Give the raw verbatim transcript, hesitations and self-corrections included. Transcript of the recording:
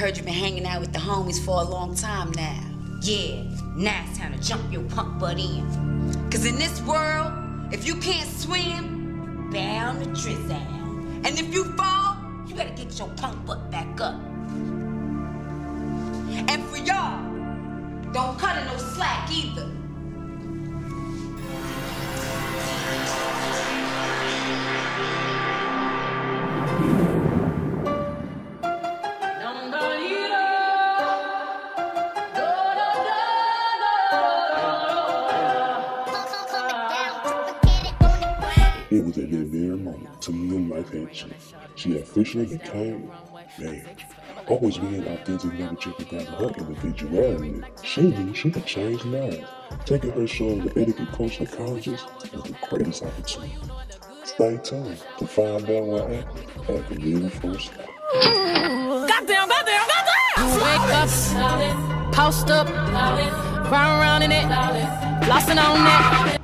heard you've been hanging out with the homies for a long time now. Yeah, now it's time to jump your punk butt in. Cause in this world, if you can't swim, bound to drizzle. And if you fall, you better get your punk butt back up. And for y'all, don't cut in no slack either. It was at that very moment Tamia's life had changed. She officially became man. Always being authentic, never checking out her individuality. She knew she could change lives. Taking her show as an etiquette coach psychologist was the greatest opportunity. Stay tuned to find out what happened at the very first stop. Goddamn, goddamn, goddamn! Wake up, post up, round around in it, flossing on that.